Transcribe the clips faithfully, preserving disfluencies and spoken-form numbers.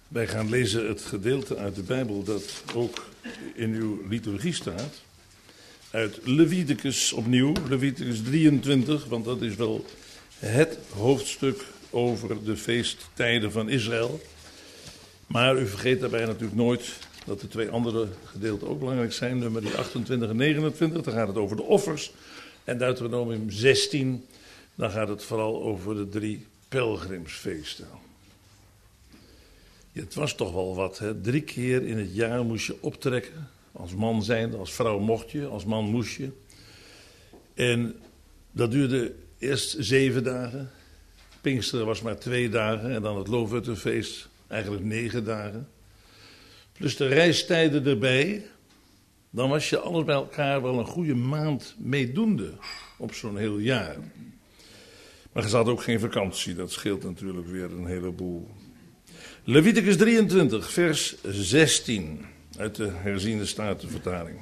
Wij gaan lezen het gedeelte uit de Bijbel dat ook in uw liturgie staat. Uit Leviticus opnieuw, Leviticus drieëntwintig, want dat is wel het hoofdstuk over de feesttijden van Israël. Maar u vergeet daarbij natuurlijk nooit dat de twee andere gedeelten ook belangrijk zijn. Nummer achtentwintig en negenentwintig, daar gaat het over de offers. En Deuteronomium zestien, dan gaat het vooral over de drie pelgrimsfeesten. Het was toch wel wat, hè? Drie keer in het jaar moest je optrekken. Als man zijnde, als vrouw mocht je, als man moest je. En dat duurde eerst zeven dagen. Pinksteren was maar twee dagen. En dan het Loofhuttenfeest eigenlijk negen dagen. Plus de reistijden erbij. Dan was je alles bij elkaar wel een goede maand meedoende op zo'n heel jaar. Maar je had ook geen vakantie. Dat scheelt natuurlijk weer een heleboel. Leviticus drieëntwintig, vers zestien, uit de herziene statenvertaling.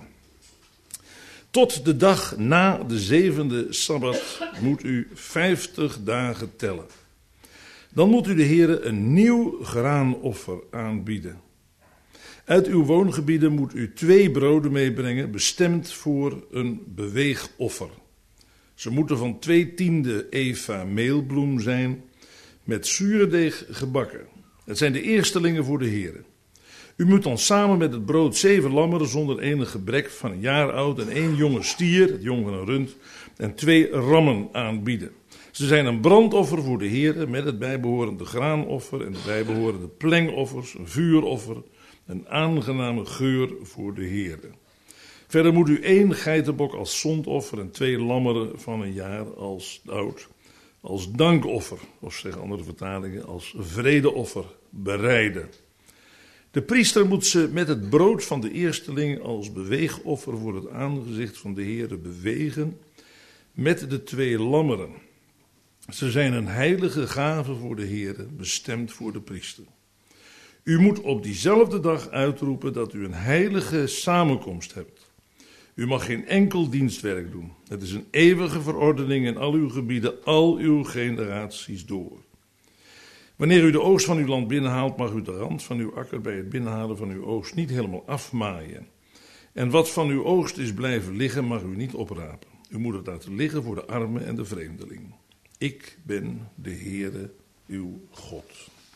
Tot de dag na de zevende Sabbat moet u vijftig dagen tellen. Dan moet u de Heere een nieuw graanoffer aanbieden. Uit uw woongebieden moet u twee broden meebrengen, bestemd voor een beweegoffer. Ze moeten van twee tiende eva meelbloem zijn, met zuurdeeg gebakken. Het zijn de eerstelingen voor de Heere. U moet dan samen met het brood zeven lammeren zonder enig gebrek van een jaar oud en één jonge stier, het jong van een rund, en twee rammen aanbieden. Ze zijn een brandoffer voor de Heere met het bijbehorende graanoffer en de bijbehorende plengoffers, een vuuroffer, een aangename geur voor de Heere. Verder moet u één geitenbok als zondoffer en twee lammeren van een jaar als oud, als dankoffer, of zeggen andere vertalingen, als vredeoffer bereiden. De priester moet ze met het brood van de eersteling als beweegoffer voor het aangezicht van de Heere bewegen met de twee lammeren. Ze zijn een heilige gave voor de Heere, bestemd voor de priester. U moet op diezelfde dag uitroepen dat u een heilige samenkomst hebt. U mag geen enkel dienstwerk doen. Het is een eeuwige verordening in al uw gebieden, al uw generaties door. Wanneer u de oogst van uw land binnenhaalt, mag u de rand van uw akker bij het binnenhalen van uw oogst niet helemaal afmaaien. En wat van uw oogst is blijven liggen, mag u niet oprapen. U moet het laten liggen voor de arme en de vreemdeling. Ik ben de Heere, uw God.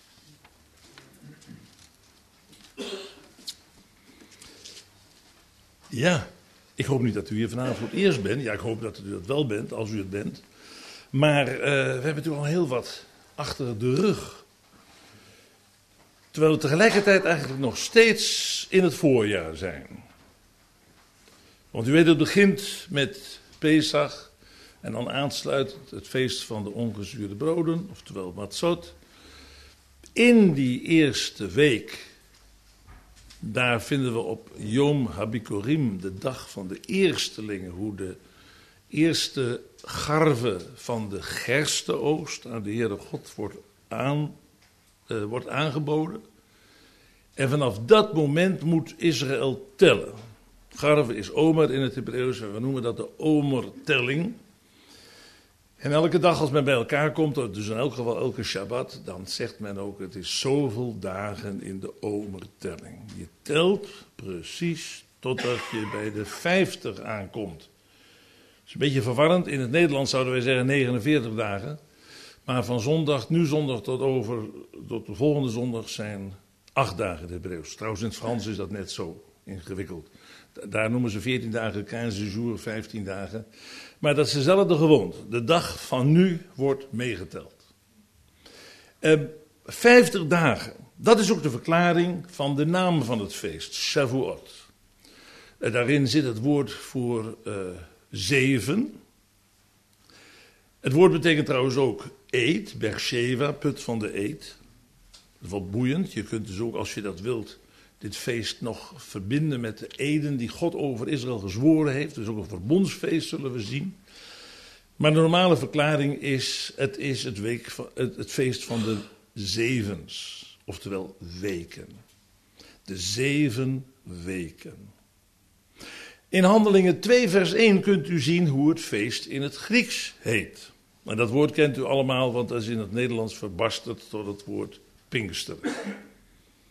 Ja. Ik hoop niet dat u hier vanavond voor het eerst bent. Ja, ik hoop dat u dat wel bent, als u het bent. Maar uh, we hebben natuurlijk al heel wat achter de rug. Terwijl we tegelijkertijd eigenlijk nog steeds in het voorjaar zijn. Want u weet, het begint met Pesach. En dan aansluitend het feest van de ongezuurde broden, oftewel Matzot. In die eerste week, daar vinden we op Yom HaBikurim, de dag van de eerstelingen, hoe de eerste garve van de gerstenoogst aan de Heere God wordt, aan, uh, wordt aangeboden. En vanaf dat moment moet Israël tellen. Garve is omer in het Hebreeuws en we noemen dat de omertelling. En elke dag als men bij elkaar komt, dus in elk geval elke Shabbat, dan zegt men ook, het is zoveel dagen in de omertelling. Je telt precies totdat je bij de vijftig aankomt. Dat is een beetje verwarrend. In het Nederlands zouden wij zeggen negenenveertig dagen. Maar van zondag, nu zondag tot over, tot de volgende zondag zijn acht dagen in het Hebreeuws. Trouwens in het Frans is dat net zo ingewikkeld. Daar noemen ze veertien dagen, quinze jours, vijftien dagen. Maar dat is dezelfde gewoonte. De dag van nu wordt meegeteld. Uh, vijftig dagen. Dat is ook de verklaring van de naam van het feest. Shavuot. Uh, daarin zit het woord voor uh, zeven. Het woord betekent trouwens ook eed. Beersheva, put van de eed. Dat is wat boeiend. Je kunt dus ook, als je dat wilt, dit feest nog verbinden met de eden die God over Israël gezworen heeft. Dus ook een verbondsfeest zullen we zien. Maar de normale verklaring is, het is het, week, het, het feest van de zevens. Oftewel weken. De zeven weken. In Handelingen twee vers één kunt u zien hoe het feest in het Grieks heet. En dat woord kent u allemaal, want dat is in het Nederlands verbasterd tot het woord Pinksteren.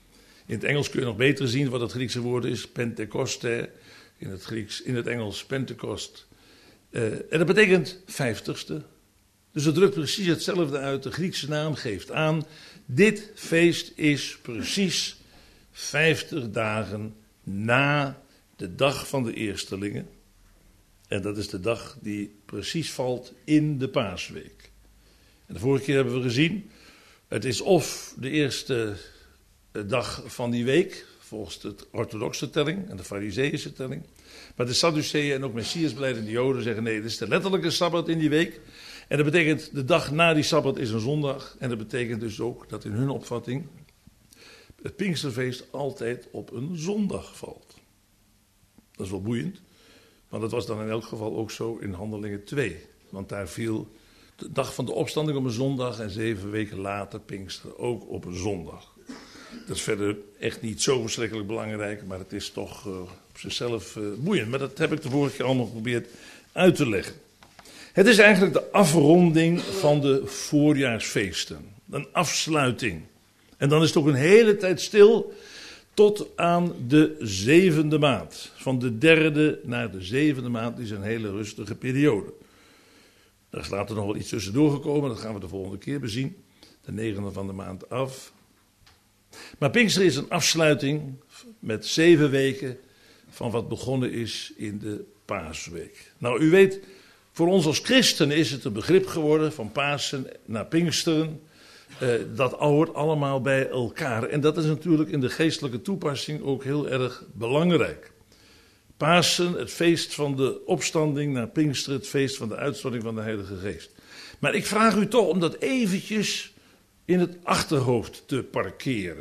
In het Engels kun je nog beter zien wat het Griekse woord is. Pentecoste, in het Grieks, in het Engels Pentecost. Uh, en dat betekent vijftigste. Dus het drukt precies hetzelfde uit. De Griekse naam geeft aan, dit feest is precies vijftig dagen na de dag van de eerstelingen. En dat is de dag die precies valt in de paasweek. En de vorige keer hebben we gezien, het is of de eerste dag van die week, volgens de orthodoxe telling en de fariseïsche telling. Maar de Sadduceeën en ook Messiasbelijdende Joden zeggen nee, dit is de letterlijke Sabbat in die week. En dat betekent de dag na die Sabbat is een zondag. En dat betekent dus ook dat in hun opvatting het Pinksterfeest altijd op een zondag valt. Dat is wel boeiend, want dat was dan in elk geval ook zo in Handelingen twee. Want daar viel de dag van de opstanding op een zondag en zeven weken later Pinkster ook op een zondag. Dat is verder echt niet zo verschrikkelijk belangrijk, maar het is toch uh, op zichzelf uh, boeiend. Maar dat heb ik de vorige keer allemaal geprobeerd uit te leggen. Het is eigenlijk de afronding van de voorjaarsfeesten. Een afsluiting. En dan is het ook een hele tijd stil tot aan de zevende maand. Van de derde naar de zevende maand is een hele rustige periode. Er is later nog wel iets tussendoor gekomen, dat gaan we de volgende keer bezien. De negende van de maand af. Maar Pinkster is een afsluiting met zeven weken van wat begonnen is in de Paasweek. Nou, u weet, voor ons als christenen is het een begrip geworden van Pasen naar Pinksteren. Uh, dat hoort allemaal bij elkaar. En dat is natuurlijk in de geestelijke toepassing ook heel erg belangrijk. Pasen, het feest van de opstanding, naar Pinksteren, het feest van de uitstorting van de Heilige Geest. Maar ik vraag u toch om dat eventjes in het achterhoofd te parkeren.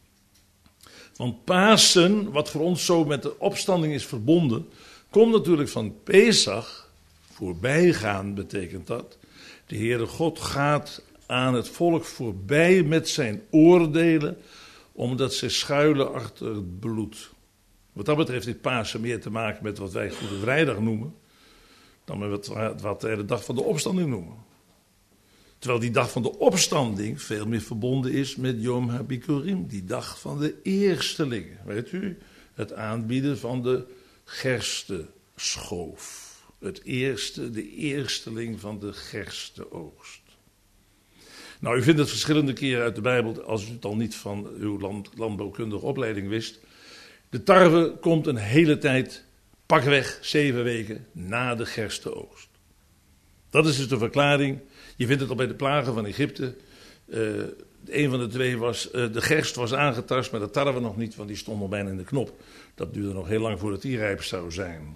Want Pasen, wat voor ons zo met de opstanding is verbonden, komt natuurlijk van Pesach. Voorbijgaan betekent dat. De Heere God gaat aan het volk voorbij met zijn oordelen, omdat ze schuilen achter het bloed. Wat dat betreft heeft Pasen meer te maken met wat wij Goede Vrijdag noemen, dan met wat, wat wij de dag van de opstanding noemen. Terwijl die dag van de opstanding veel meer verbonden is met Yom HaBikurim, die dag van de eerstelingen. Weet u, het aanbieden van de gerstenschoof. Het eerste, de eersteling van de gerstenoogst. Nou, u vindt het verschillende keren uit de Bijbel, als u het al niet van uw land, landbouwkundige opleiding wist. De tarwe komt een hele tijd, pakweg zeven weken, na de gerstenoogst. Dat is dus de verklaring. Je vindt het al bij de plagen van Egypte. Uh, een van de twee was, uh, de gerst was aangetast, maar de tarwe nog niet, want die stond al bijna in de knop. Dat duurde nog heel lang voordat die rijp zou zijn.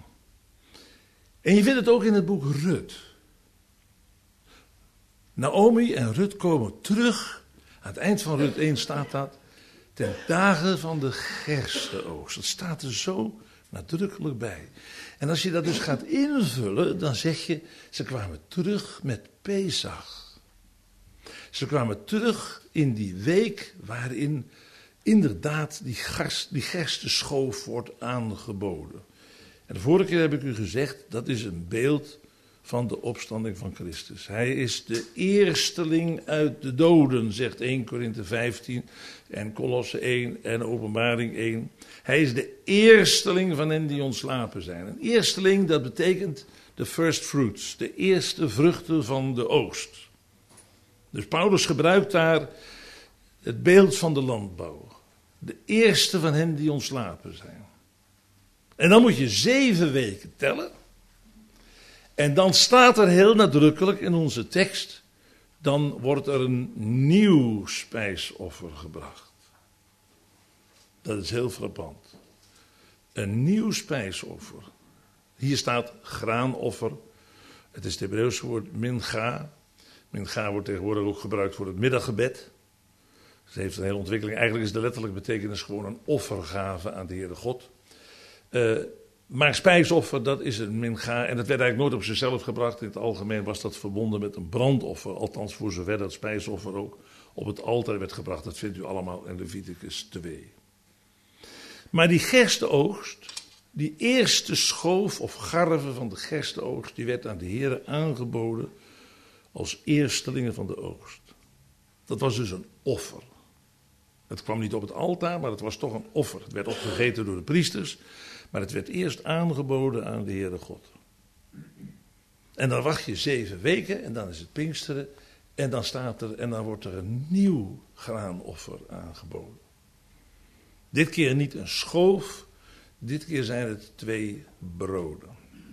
En je vindt het ook in het boek Rut. Naomi en Rut komen terug. Aan het eind van Rut één staat dat. Ten dagen van de gerstenoogst. Dat staat er zo nadrukkelijk bij. En als je dat dus gaat invullen, dan zeg je, ze kwamen terug met Pesach. Ze kwamen terug in die week waarin inderdaad die, gerst, die gerstenschoof wordt aangeboden. En de vorige keer heb ik u gezegd, dat is een beeld van de opstanding van Christus. Hij is de eersteling uit de doden, zegt eerste Korinthe vijftien en Kolosse één en Openbaring één. Hij is de eersteling van hen die ontslapen zijn. Een eersteling, dat betekent de first fruits, de eerste vruchten van de oogst. Dus Paulus gebruikt daar het beeld van de landbouw. De eerste van hen die ontslapen zijn. En dan moet je zeven weken tellen. En dan staat er heel nadrukkelijk in onze tekst, dan wordt er een nieuw spijsoffer gebracht. Dat is heel frappant. Een nieuw spijsoffer. Hier staat graanoffer. Het is het Hebreeuwse woord mincha. Mincha wordt tegenwoordig ook gebruikt voor het middaggebed. Het heeft een hele ontwikkeling. Eigenlijk is de letterlijke betekenis gewoon een offergave aan de Heere God. Uh, maar spijsoffer, dat is een mincha. En dat werd eigenlijk nooit op zichzelf gebracht. In het algemeen was dat verbonden met een brandoffer. Althans voor zover dat spijsoffer ook op het altaar werd gebracht. Dat vindt u allemaal in Leviticus twee. Maar die gerstenoogst, die eerste schoof of garve van de gerstenoogst, die werd aan de Heere aangeboden als eerstelingen van de oogst. Dat was dus een offer. Het kwam niet op het altaar, maar het was toch een offer. Het werd opgegeten door de priesters, maar het werd eerst aangeboden aan de Heere God. En dan wacht je zeven weken en dan is het Pinksteren en dan staat er en dan wordt er een nieuw graanoffer aangeboden. Dit keer niet een schoof, dit keer zijn het twee broden.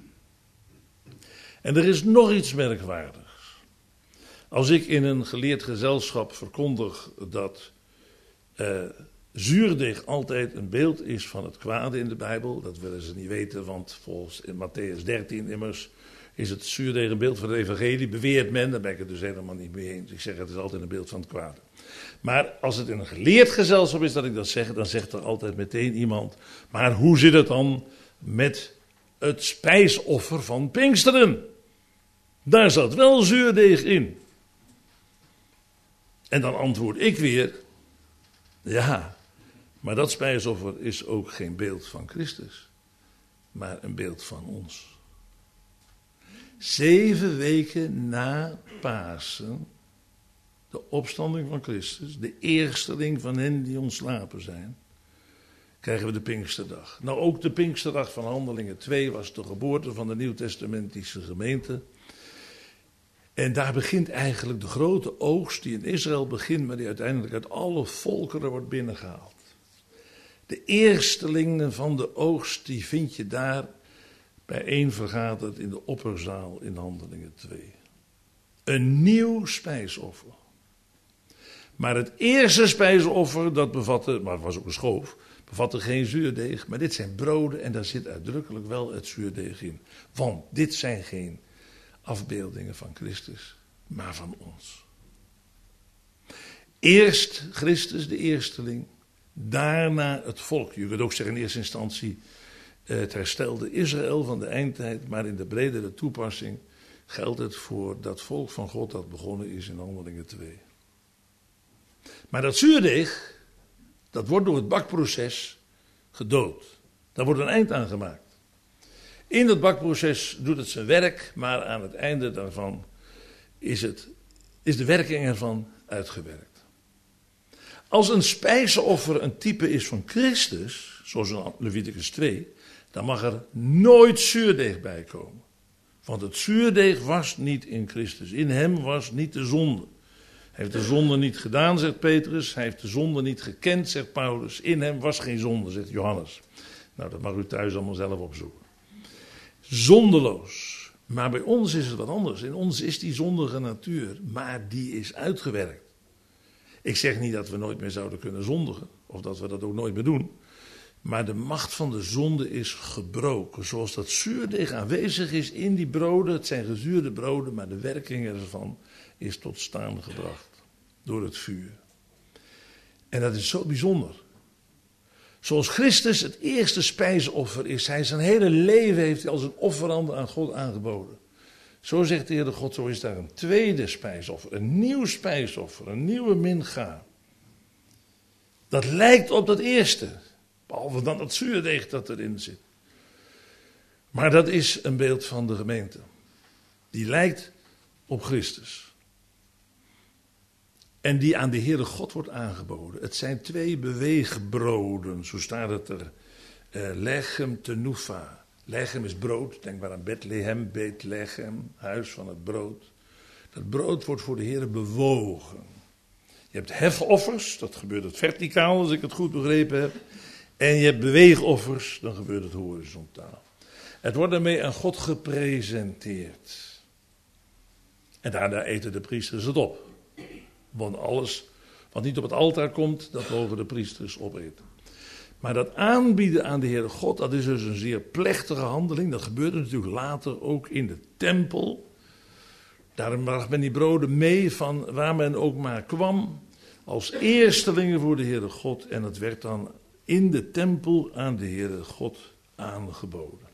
En er is nog iets merkwaardigs. Als ik in een geleerd gezelschap verkondig dat uh, zuurdeeg altijd een beeld is van het kwade in de Bijbel, dat willen ze niet weten, want volgens in Matthäus dertien immers is het zuurdeeg een beeld van het evangelie, beweert men, daar ben ik het dus helemaal niet mee eens. Ik zeg het is altijd een beeld van het kwade. Maar als het in een geleerd gezelschap is dat ik dat zeg, dan zegt er altijd meteen iemand, maar hoe zit het dan met het spijsoffer van Pinksteren? Daar zat wel zuurdeeg in. En dan antwoord ik weer, ja, maar dat spijsoffer is ook geen beeld van Christus, maar een beeld van ons. Zeven weken na Pasen, de opstanding van Christus, de eersteling van hen die ontslapen zijn, krijgen we de Pinksterdag. Nou, ook de Pinksterdag van Handelingen twee was de geboorte van de Nieuwtestamentische gemeente. En daar begint eigenlijk de grote oogst die in Israël begint, maar die uiteindelijk uit alle volkeren wordt binnengehaald. De eerstelingen van de oogst, die vind je daar bijeen vergaderd in de opperzaal in Handelingen twee. Een nieuw spijsoffer. Maar het eerste spijsoffer, dat bevatte, maar het was ook een schoof, bevatte geen zuurdeeg. Maar dit zijn broden en daar zit uitdrukkelijk wel het zuurdeeg in. Want dit zijn geen afbeeldingen van Christus, maar van ons. Eerst Christus, de eersteling, daarna het volk. Je kunt ook zeggen in eerste instantie het herstelde Israël van de eindtijd, maar in de bredere toepassing geldt het voor dat volk van God dat begonnen is in Handelingen twee. Maar dat zuurdeeg, dat wordt door het bakproces gedood. Daar wordt een eind aan gemaakt. In dat bakproces doet het zijn werk, maar aan het einde daarvan is, het, is de werking ervan uitgewerkt. Als een spijsoffer een type is van Christus, zoals in Leviticus twee, dan mag er nooit zuurdeeg bij komen. Want het zuurdeeg was niet in Christus. In hem was niet de zonde. Hij heeft de zonde niet gedaan, zegt Petrus. Hij heeft de zonde niet gekend, zegt Paulus. In hem was geen zonde, zegt Johannes. Nou, dat mag u thuis allemaal zelf opzoeken. Zondeloos. Maar bij ons is het wat anders. In ons is die zondige natuur, maar die is uitgewerkt. Ik zeg niet dat we nooit meer zouden kunnen zondigen, of dat we dat ook nooit meer doen. Maar de macht van de zonde is gebroken. Zoals dat zuurdeeg aanwezig is in die broden. Het zijn gezuurde broden, maar de werking ervan is tot staan gebracht. Door het vuur. En dat is zo bijzonder. Zoals Christus het eerste spijsoffer is. Hij zijn hele leven heeft hij als een offerande aan God aangeboden. Zo zegt de Heere God, zo is daar een tweede spijsoffer. Een nieuw spijsoffer, een nieuwe mincha. Dat lijkt op dat eerste. Behalve dan dat zuurdeeg dat erin zit. Maar dat is een beeld van de gemeente. Die lijkt op Christus. En die aan de Heere God wordt aangeboden. Het zijn twee beweegbroden, zo staat het er. Uh, lechem tenufa. Lechem is brood, denk maar aan Bethlehem, Bethlehem, huis van het brood. Dat brood wordt voor de Heere bewogen. Je hebt hefoffers, dat gebeurt het verticaal als ik het goed begrepen heb. En je hebt beweegoffers, dan gebeurt het horizontaal. Het wordt daarmee aan God gepresenteerd. En daarna eten de priesters het op. Want alles wat niet op het altaar komt, dat mogen de priesters opeten. Maar dat aanbieden aan de Heere God, dat is dus een zeer plechtige handeling. Dat gebeurde natuurlijk later ook in de tempel. Daarom bracht men die broden mee van waar men ook maar kwam. Als eerstelingen voor de Heere God. En het werd dan in de tempel aan de Heere God aangeboden.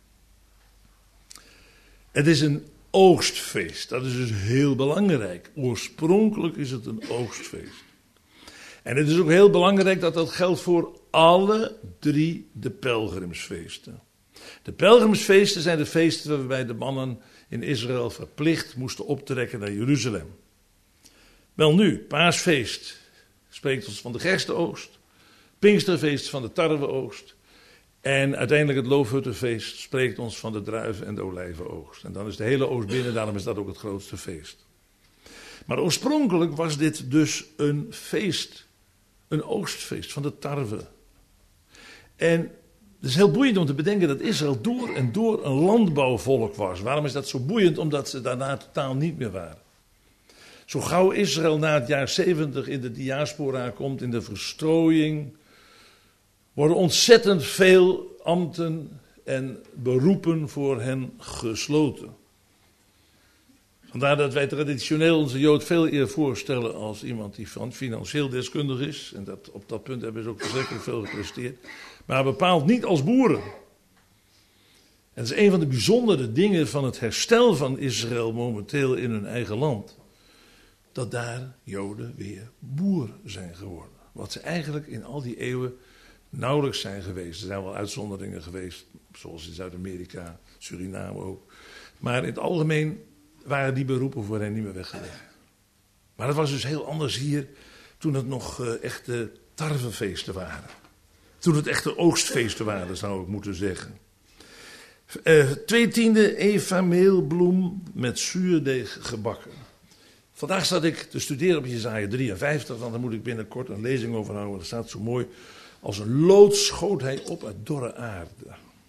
Het is een oogstfeest. Dat is dus heel belangrijk. Oorspronkelijk is het een oogstfeest. En het is ook heel belangrijk dat dat geldt voor alle drie de pelgrimsfeesten. De pelgrimsfeesten zijn de feesten waarbij de mannen in Israël verplicht moesten optrekken naar Jeruzalem. Wel nu, paasfeest spreekt ons van de gerstenoogst. Pinksterfeest van de tarweoogst. En uiteindelijk het loofhuttenfeest spreekt ons van de druiven en de olijvenoogst. En dan is de hele oogst binnen, daarom is dat ook het grootste feest. Maar oorspronkelijk was dit dus een feest. Een oogstfeest van de tarwe. En het is heel boeiend om te bedenken dat Israël door en door een landbouwvolk was. Waarom is dat zo boeiend? Omdat ze daarna totaal niet meer waren. Zo gauw Israël na het jaar zeventig in de diaspora komt, in de verstrooiing, worden ontzettend veel ambten en beroepen voor hen gesloten. Vandaar dat wij traditioneel onze Jood veel eer voorstellen als iemand die van financieel deskundig is. En dat, op dat punt hebben ze ook verschrikkelijk veel gepresteerd. Maar bepaald niet als boeren. En dat is een van de bijzondere dingen van het herstel van Israël momenteel in hun eigen land. Dat daar Joden weer boer zijn geworden. Wat ze eigenlijk in al die eeuwen nauwelijks zijn geweest. Er zijn wel uitzonderingen geweest, zoals in Zuid-Amerika, Suriname ook. Maar in het algemeen waren die beroepen voor hen niet meer weggelegd. Maar het was dus heel anders hier toen het nog uh, echte tarwefeesten waren. Toen het echte oogstfeesten waren, zou ik moeten zeggen. Uh, twee tiende eva meelbloem met zuurdeeg gebakken. Vandaag zat ik te studeren op Jesaja drieënvijftig, want daar moet ik binnenkort een lezing over houden. Dat staat zo mooi. Als een lood schoot hij op uit dorre aarde.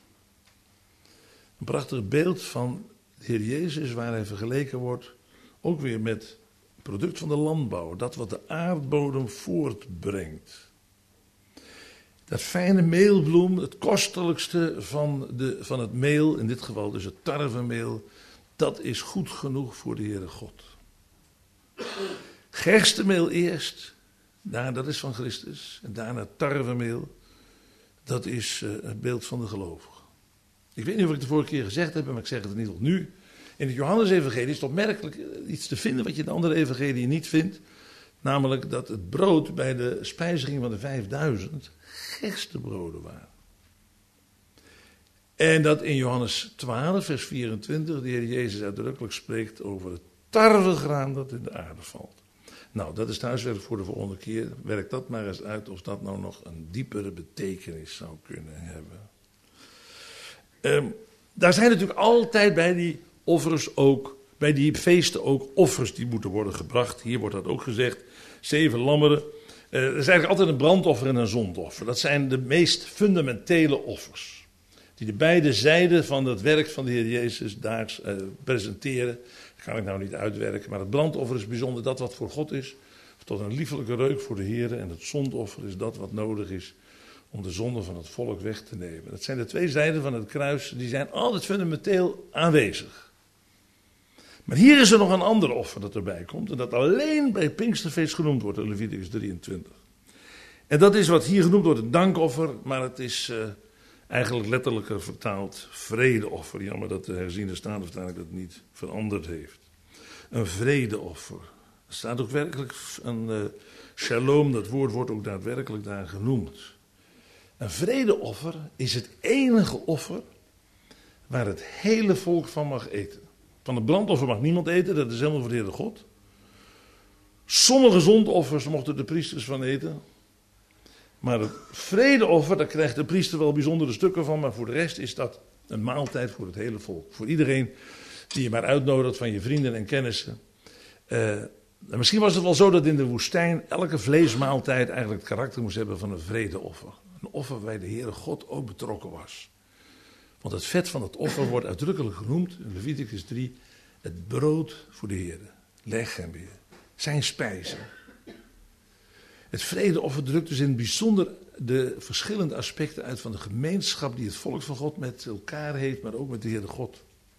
Een prachtig beeld van de Heer Jezus, waar hij vergeleken wordt, ook weer met het product van de landbouw. Dat wat de aardbodem voortbrengt. Dat fijne meelbloem, het kostelijkste van, de, van het meel, in dit geval dus het tarwemeel, dat is goed genoeg voor de Heere God. Gerstemeel eerst, daar, dat is van Christus. En daarna tarwemeel, dat is uh, het beeld van de gelovigen. Ik weet niet of ik het de vorige keer gezegd heb, maar ik zeg het in ieder geval nu. In het Johannes-evangelie is het opmerkelijk iets te vinden wat je in de andere evangelie niet vindt. Namelijk dat het brood bij de spijziging van de vijfduizend gerstebroden waren. En dat in Johannes twaalf, vers vierentwintig, de Heer Jezus uitdrukkelijk spreekt over het tarwegraan dat in de aarde valt. Nou, dat is thuiswerk voor de volgende keer. Werk dat maar eens uit of dat nou nog een diepere betekenis zou kunnen hebben. Um, daar zijn natuurlijk altijd bij die offers ook, bij die feesten ook offers die moeten worden gebracht. Hier wordt dat ook gezegd. Zeven lammeren. Uh, er is eigenlijk altijd een brandoffer en een zondoffer. Dat zijn de meest fundamentele offers. Die de beide zijden van het werk van de Heer Jezus daar uh, presenteren. Dat kan ik nou niet uitwerken. Maar het brandoffer is bijzonder dat wat voor God is. Tot een liefelijke reuk voor de Heer. En het zondoffer is dat wat nodig is om de zonde van het volk weg te nemen. Dat zijn de twee zijden van het kruis. Die zijn altijd fundamenteel aanwezig. Maar hier is er nog een ander offer dat erbij komt. En dat alleen bij het Pinksterfeest genoemd wordt in Leviticus drieëntwintig. En dat is wat hier genoemd wordt het dankoffer. Maar het is uh, eigenlijk letterlijker vertaald vredeoffer. Jammer dat de herziende Statenvertaling dat niet veranderd heeft. Een vredeoffer. Er staat ook werkelijk een uh, shalom. Dat woord wordt ook daadwerkelijk daar genoemd. Een vredeoffer is het enige offer waar het hele volk van mag eten. Van het brandoffer mag niemand eten, dat is helemaal voor de Heere God. Sommige zondoffers mochten de priesters van eten. Maar het vredeoffer, daar krijgt de priester wel bijzondere stukken van, maar voor de rest is dat een maaltijd voor het hele volk. Voor iedereen die je maar uitnodigt van je vrienden en kennissen. Uh, misschien was het wel zo dat in de woestijn elke vleesmaaltijd eigenlijk het karakter moest hebben van een vredeoffer. Een offer waarbij de Heere God ook betrokken was. Want het vet van het offer wordt uitdrukkelijk genoemd in Leviticus drie. Het brood voor de Heere. Leg hem weer. Zijn spijzen. Het vredeoffer drukt dus in het bijzonder de verschillende aspecten uit van de gemeenschap die het volk van God met elkaar heeft, maar ook met de Heere God.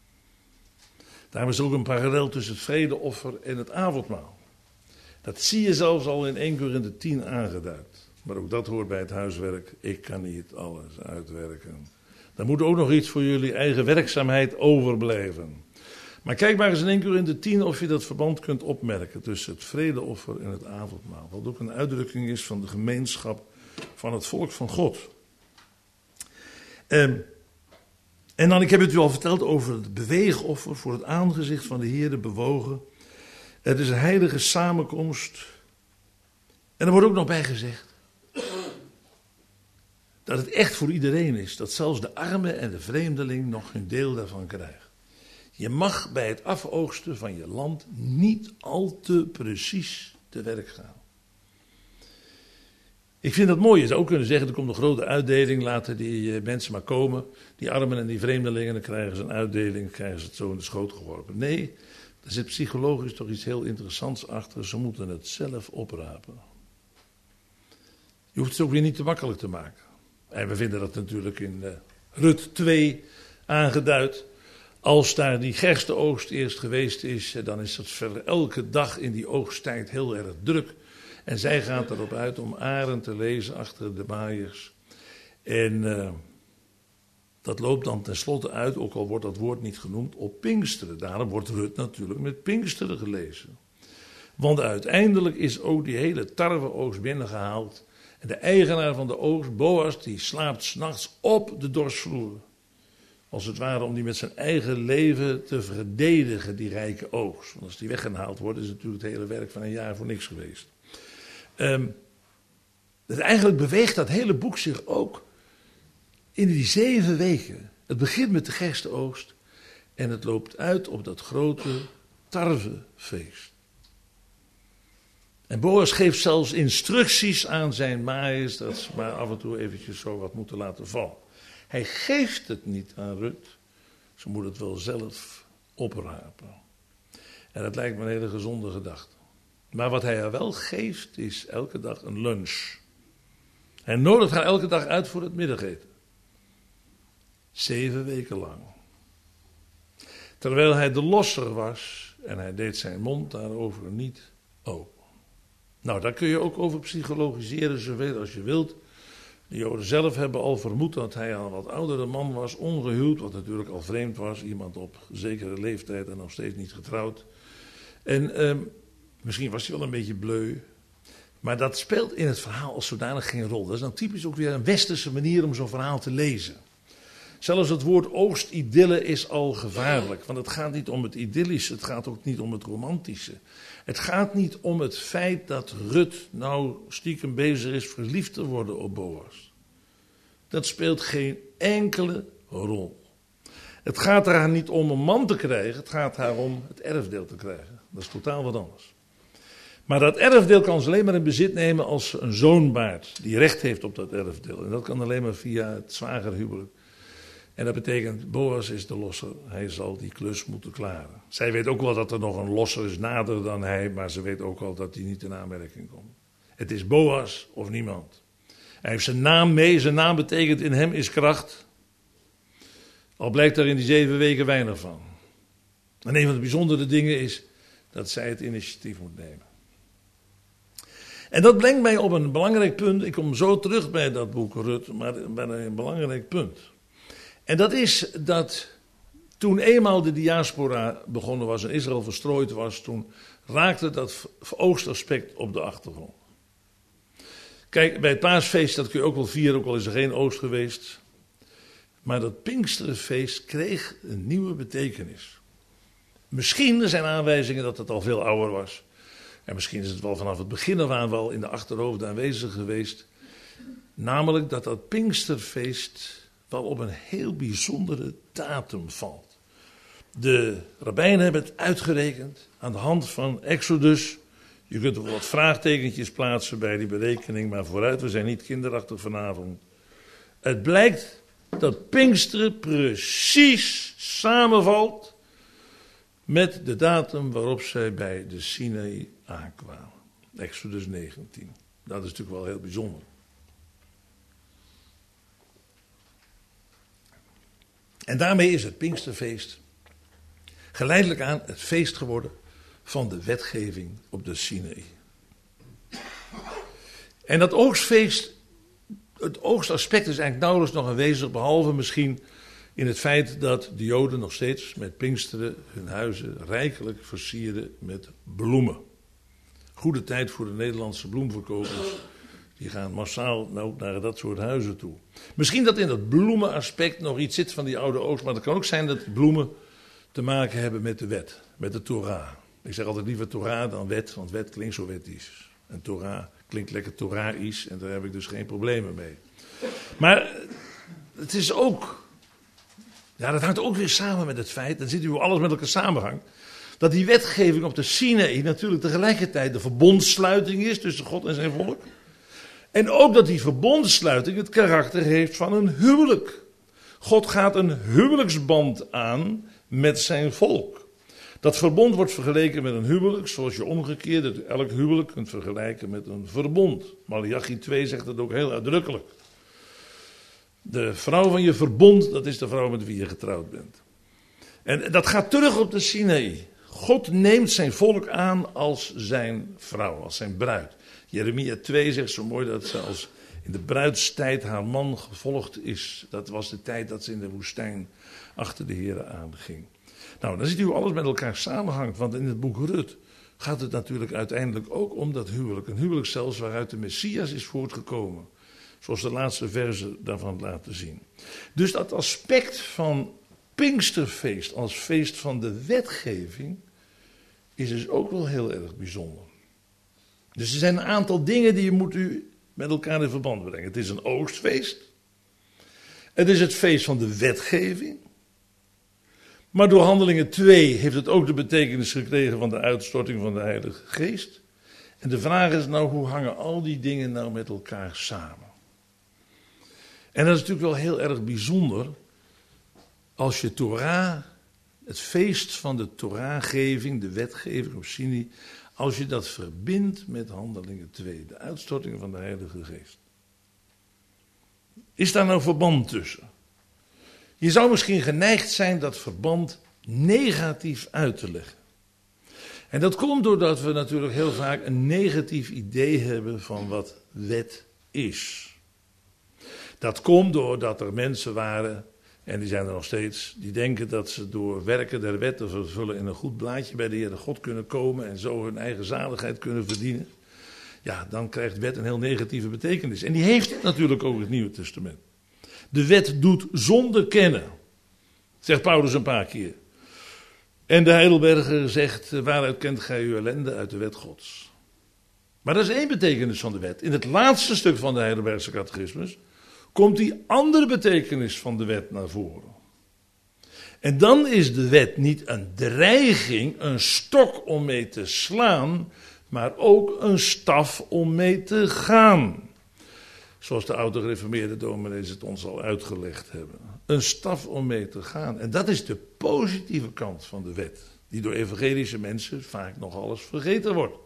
Daarom is er ook een parallel tussen het vredeoffer en het avondmaal. Dat zie je zelfs al in één Korinthe tien aangeduid. Maar ook dat hoort bij het huiswerk. Ik kan niet alles uitwerken. Er moet ook nog iets voor jullie eigen werkzaamheid overblijven. Maar kijk maar eens in één Korinthe tien of je dat verband kunt opmerken tussen het vredeoffer en het avondmaal. Wat ook een uitdrukking is van de gemeenschap van het volk van God. En, en dan, ik heb het u al verteld over het beweegoffer voor het aangezicht van de Heere bewogen. Het is een heilige samenkomst En er wordt ook nog bij gezegd dat het echt voor iedereen is. Dat zelfs de arme en de vreemdeling nog hun deel daarvan krijgen. Je mag bij het afoogsten van je land niet al te precies te werk gaan. Ik vind dat mooi. Je zou ook kunnen zeggen, er komt een grote uitdeling. Laten die uh, mensen maar komen. Die armen en die vreemdelingen, dan krijgen ze een uitdeling. Dan krijgen ze het zo in de schoot geworpen. Nee, er zit psychologisch toch iets heel interessants achter. Ze moeten het zelf oprapen. Je hoeft het ook weer niet te makkelijk te maken. En we vinden dat natuurlijk in uh, Rut twee aangeduid. Als daar die gerstenoogst eerst geweest is, dan is het voor elke dag in die oogsttijd heel erg druk. En zij gaat erop uit om aren te lezen achter de baaiers. En uh, dat loopt dan tenslotte uit, ook al wordt dat woord niet genoemd, op Pinksteren. Daarom wordt Rut natuurlijk met Pinksteren gelezen. Want uiteindelijk is ook die hele tarweoogst binnengehaald. En de eigenaar van de oogst, Boas, die slaapt 's nachts op de dorpsvloer. Als het ware om die met zijn eigen leven te verdedigen, die rijke oogst. Want als die weggehaald wordt, is natuurlijk het hele werk van een jaar voor niks geweest. Um, dus eigenlijk beweegt dat hele boek zich ook in die zeven weken. Het begint met de gerstenoogst en het loopt uit op dat grote tarwefeest. En Boas geeft zelfs instructies aan zijn maaiers dat ze maar af en toe eventjes zo wat moeten laten vallen. Hij geeft het niet aan Rut, ze moet het wel zelf oprapen. En dat lijkt me een hele gezonde gedachte. Maar wat hij haar wel geeft is elke dag een lunch. Hij nodigt haar elke dag uit voor het middageten. Zeven weken lang. Terwijl hij de losser was en hij deed zijn mond daarover niet open. Nou, daar kun je ook over psychologiseren zoveel als je wilt. De Joden zelf hebben al vermoed dat hij al een wat oudere man was, ongehuwd, wat natuurlijk al vreemd was. Iemand op zekere leeftijd en nog steeds niet getrouwd. En eh, misschien was hij wel een beetje bleu. Maar dat speelt in het verhaal als zodanig geen rol. Dat is dan typisch ook weer een westerse manier om zo'n verhaal te lezen. Zelfs het woord oogstidylle is al gevaarlijk. Want het gaat niet om het idyllische, het gaat ook niet om het romantische. Het gaat niet om het feit dat Rut nou stiekem bezig is verliefd te worden op Boas. Dat speelt geen enkele rol. Het gaat haar niet om een man te krijgen, het gaat haar om het erfdeel te krijgen. Dat is totaal wat anders. Maar dat erfdeel kan ze alleen maar in bezit nemen als ze een zoon baart die recht heeft op dat erfdeel. En dat kan alleen maar via het zwagerhuwelijk. En dat betekent, Boas is de losser, hij zal die klus moeten klaren. Zij weet ook wel dat er nog een losser is nader dan hij, maar ze weet ook al dat hij niet in aanmerking komt. Het is Boas of niemand. Hij heeft zijn naam mee, zijn naam betekent in hem is kracht. Al blijkt er in die zeven weken weinig van. En een van de bijzondere dingen is dat zij het initiatief moet nemen. En dat brengt mij op een belangrijk punt. Ik kom zo terug bij dat boek Rut, maar bij een belangrijk punt. En dat is dat toen eenmaal de diaspora begonnen was en Israël verstrooid was, toen raakte dat oogstaspect op de achtergrond. Kijk, bij het paasfeest, dat kun je ook wel vieren, ook al is er geen oogst geweest. Maar dat Pinksterenfeest kreeg een nieuwe betekenis. Misschien er zijn aanwijzingen dat het al veel ouder was. En misschien is het wel vanaf het begin af aan wel in de achterhoofd aanwezig geweest. Namelijk dat dat Pinksterfeest wel op een heel bijzondere datum valt. De rabbijnen hebben het uitgerekend aan de hand van Exodus. Je kunt er wel wat vraagtekentjes plaatsen bij die berekening, maar vooruit, we zijn niet kinderachtig vanavond. Het blijkt dat Pinksteren precies samenvalt met de datum waarop zij bij de Sinaï aankwamen. Exodus negentien. Dat is natuurlijk wel heel bijzonder. En daarmee is het Pinksterfeest geleidelijk aan het feest geworden van de wetgeving op de Sinaï. En dat oogstfeest, het oogstaspect is eigenlijk nauwelijks nog aanwezig, behalve misschien in het feit dat de Joden nog steeds met Pinksteren hun huizen rijkelijk versieren met bloemen. Goede tijd voor de Nederlandse bloemverkopers. Die gaan massaal nou naar dat soort huizen toe. Misschien dat in dat bloemenaspect nog iets zit van die oude oogst. Maar het kan ook zijn dat die bloemen te maken hebben met de wet. Met de Torah. Ik zeg altijd liever Torah dan wet. Want wet klinkt zo wettisch. En Torah Klinkt lekker Torahisch en daar heb ik dus geen problemen mee. Maar het is ook, ja, dat hangt ook weer samen met het feit, dan ziet u hoe alles met elkaar samenhangt, dat die wetgeving op de Sinaï natuurlijk tegelijkertijd de verbondsluiting is tussen God en zijn volk. En ook dat die verbondsluiting het karakter heeft van een huwelijk. God gaat een huwelijksband aan met zijn volk. Dat verbond wordt vergeleken met een huwelijk, zoals je omgekeerd elk huwelijk kunt vergelijken met een verbond. Maleachi twee zegt dat ook heel uitdrukkelijk. De vrouw van je verbond, dat is de vrouw met wie je getrouwd bent. En dat gaat terug op de Sinaï. God neemt zijn volk aan als zijn vrouw, als zijn bruid. Jeremia twee zegt zo mooi dat ze als in de bruidstijd haar man gevolgd is. Dat was de tijd dat ze in de woestijn achter de Heere aanging. Nou, dan ziet u hoe alles met elkaar samenhangt. Want in het boek Rut gaat het natuurlijk uiteindelijk ook om dat huwelijk. Een huwelijk zelfs waaruit de Messias is voortgekomen. Zoals de laatste verzen daarvan laten zien. Dus dat aspect van Pinksterfeest als feest van de wetgeving is dus ook wel heel erg bijzonder. Dus er zijn een aantal dingen die je moet u met elkaar in verband brengen. Het is een oogstfeest. Het is het feest van de wetgeving. Maar door Handelingen twee heeft het ook de betekenis gekregen van de uitstorting van de Heilige Geest. En de vraag is nou, hoe hangen al die dingen nou met elkaar samen? En dat is natuurlijk wel heel erg bijzonder als je Torah, het feest van de Torahgeving, de wetgeving op Sinai, als je dat verbindt met Handelingen twee, de uitstorting van de Heilige Geest. Is daar nou verband tussen? Je zou misschien geneigd zijn dat verband negatief uit te leggen. En dat komt doordat we natuurlijk heel vaak een negatief idee hebben van wat wet is. Dat komt doordat er mensen waren, en die zijn er nog steeds, die denken dat ze door werken der wet te vervullen in een goed blaadje bij de Heere God kunnen komen en zo hun eigen zaligheid kunnen verdienen. Ja, dan krijgt wet een heel negatieve betekenis. En die heeft het natuurlijk ook in het Nieuwe Testament. De wet doet zonder kennen, zegt Paulus een paar keer. En de Heidelberger zegt, waaruit kent gij uw ellende? Uit de wet Gods. Maar dat is één betekenis van de wet. In het laatste stuk van de Heidelbergse catechismus komt die andere betekenis van de wet naar voren. En dan is de wet niet een dreiging, een stok om mee te slaan, maar ook een staf om mee te gaan. Zoals de oude gereformeerde dominees het ons al uitgelegd hebben. Een staf om mee te gaan. En dat is de positieve kant van de wet, die door evangelische mensen vaak nog alles vergeten wordt.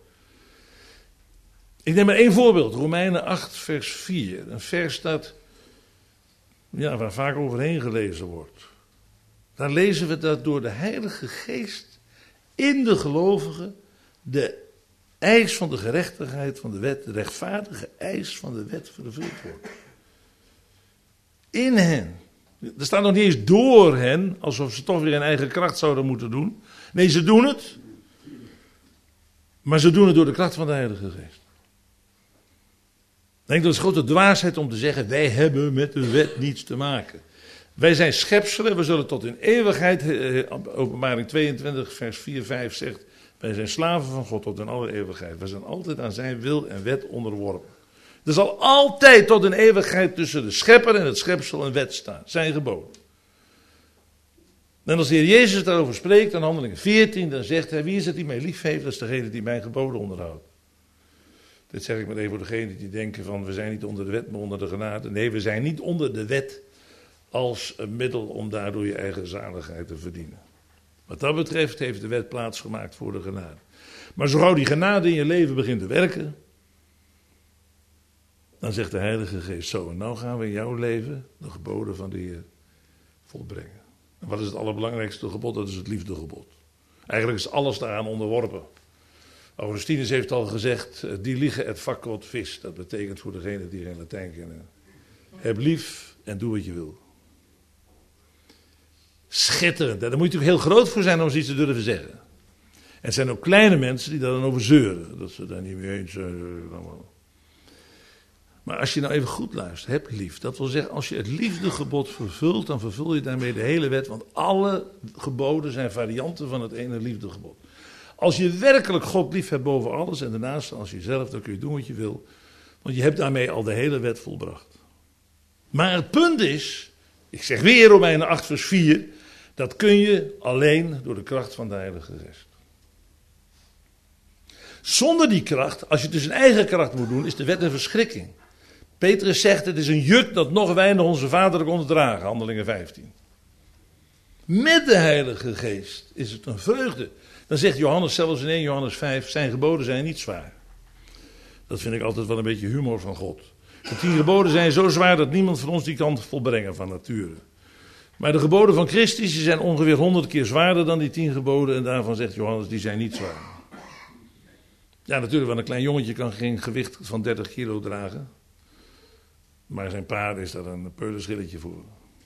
Ik neem maar één voorbeeld, Romeinen acht vers vier. Een vers dat, ja, waar vaak overheen gelezen wordt. Daar lezen we dat door de Heilige Geest in de gelovigen de eis van de gerechtigheid van de wet, de rechtvaardige eis van de wet vervuld wordt. In hen. Er staat nog niet eens door hen, alsof ze toch weer in eigen kracht zouden moeten doen. Nee, ze doen het. Maar ze doen het door de kracht van de Heilige Geest. Ik denk dat het grote dwaasheid om te zeggen, wij hebben met de wet niets te maken. Wij zijn schepselen, we zullen tot in eeuwigheid, Openbaring tweeëntwintig vers vier vijf zegt, wij zijn slaven van God tot in alle eeuwigheid. We zijn altijd aan zijn wil en wet onderworpen. Er zal altijd tot in eeuwigheid tussen de schepper en het schepsel een wet staan. Zijn geboden. En als de Heer Jezus daarover spreekt in Handelingen veertien, dan zegt hij, wie is het die mij lief heeft? Dat is degene die mijn geboden onderhoudt. Dit zeg ik maar even voor degenen die denken van, we zijn niet onder de wet, maar onder de genade. Nee, we zijn niet onder de wet als een middel om daardoor je eigen zaligheid te verdienen. Wat dat betreft heeft de wet plaatsgemaakt voor de genade. Maar zo gauw die genade in je leven begint te werken, dan zegt de Heilige Geest zo, en nou gaan we in jouw leven de geboden van de Heer volbrengen. En wat is het allerbelangrijkste gebod? Dat is het liefdegebod. Eigenlijk is alles daaraan onderworpen. Augustinus heeft al gezegd, die liegen et facot vis. Dat betekent voor degenen die geen Latijn kennen, heb lief en doe wat je wil. Schitterend. Daar moet je natuurlijk heel groot voor zijn om zoiets te durven zeggen. En het zijn ook kleine mensen die daar dan over zeuren. Dat ze daar niet mee eens zijn. Maar als je nou even goed luistert, heb lief. Dat wil zeggen, als je het liefdegebod vervult, dan vervul je daarmee de hele wet. Want alle geboden zijn varianten van het ene liefdegebod. Als je werkelijk God lief hebt boven alles en daarnaast als jezelf, dan kun je doen wat je wil. Want je hebt daarmee al de hele wet volbracht. Maar het punt is, ik zeg weer Romeinen acht vers vier, dat kun je alleen door de kracht van de Heilige Geest. Zonder die kracht, als je het dus in eigen kracht moet doen, is de wet een verschrikking. Petrus zegt, het is een juk dat nog weinig onze vader kon dragen, Handelingen vijftien. Met de Heilige Geest is het een vreugde. Dan zegt Johannes zelfs in eerste Johannes vijf, zijn geboden zijn niet zwaar. Dat vind ik altijd wel een beetje humor van God. De tien geboden zijn zo zwaar dat niemand van ons die kan volbrengen van nature. Maar de geboden van Christus die zijn ongeveer honderd keer zwaarder dan die tien geboden. En daarvan zegt Johannes, die zijn niet zwaar. Ja, natuurlijk, want een klein jongetje kan geen gewicht van dertig kilo dragen. Maar zijn paard is daar een peulenschilletje voor.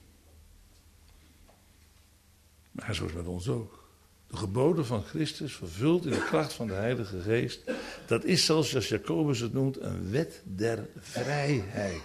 Maar zo is het met ons ook. De geboden van Christus, vervuld in de kracht van de Heilige Geest. Dat is zoals Jacobus het noemt, een wet der vrijheid.